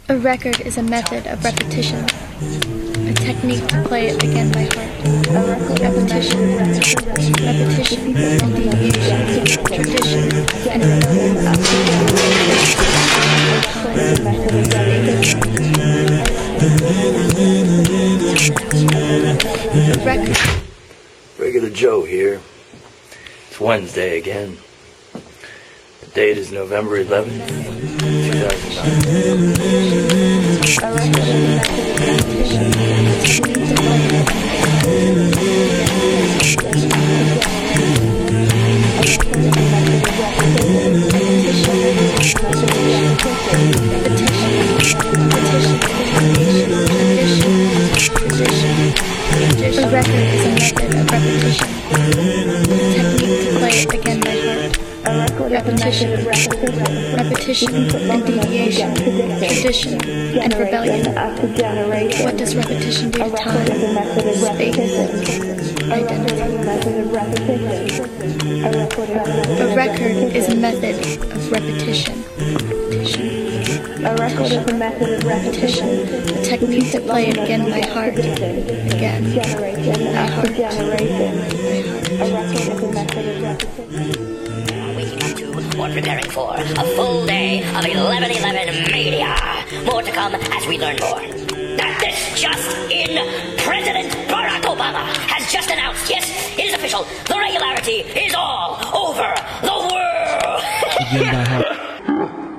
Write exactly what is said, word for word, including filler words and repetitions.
A record is a method of repetition, a technique to play it again by heart. Repetition, repetition, and deviation, tradition, and a record. Regular Joe here. It's Wednesday again. The date is November eleventh, two thousand nine. A record is a method of repetition, technique to play it again by heart. Repetition, repetition and deviation, tradition and rebellion. What does repetition do to time, space, identity? A record is a method of repetition. A record is a method of repetition, a technique to play it again by heart, again, generation by after heart, generation. by heart. A record is a method of repetition. Waking up to or preparing for a full day of eleven eleven mania. More to come as we learn more. That this just in, President Barack Obama has just announced, yes, it is official, the regularity is all over the world. Again by heart.